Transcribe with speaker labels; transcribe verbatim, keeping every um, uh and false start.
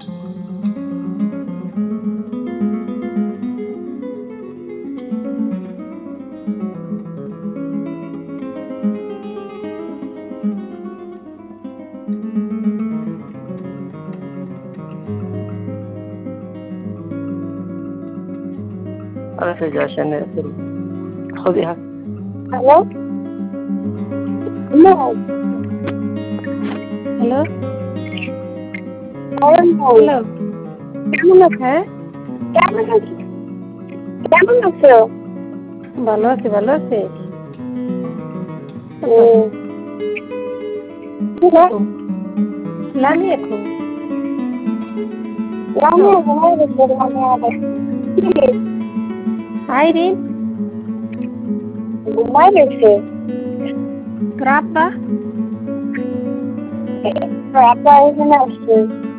Speaker 1: Ahora se ya se ne خذيها.
Speaker 2: Hello hello
Speaker 3: hello
Speaker 2: hello
Speaker 3: hello
Speaker 2: কেমন আছো
Speaker 3: হ্যাঁ
Speaker 2: কেমন আছো কেমন আছো
Speaker 3: ভালো আছি ভালো আছি
Speaker 2: ও
Speaker 3: লামি এখন
Speaker 2: রান্না হয়ে গেছে রান্না আবার
Speaker 3: আইরিন
Speaker 2: ঘুমাই গেছে
Speaker 3: রাব্বা
Speaker 2: আপা এখানে আসছে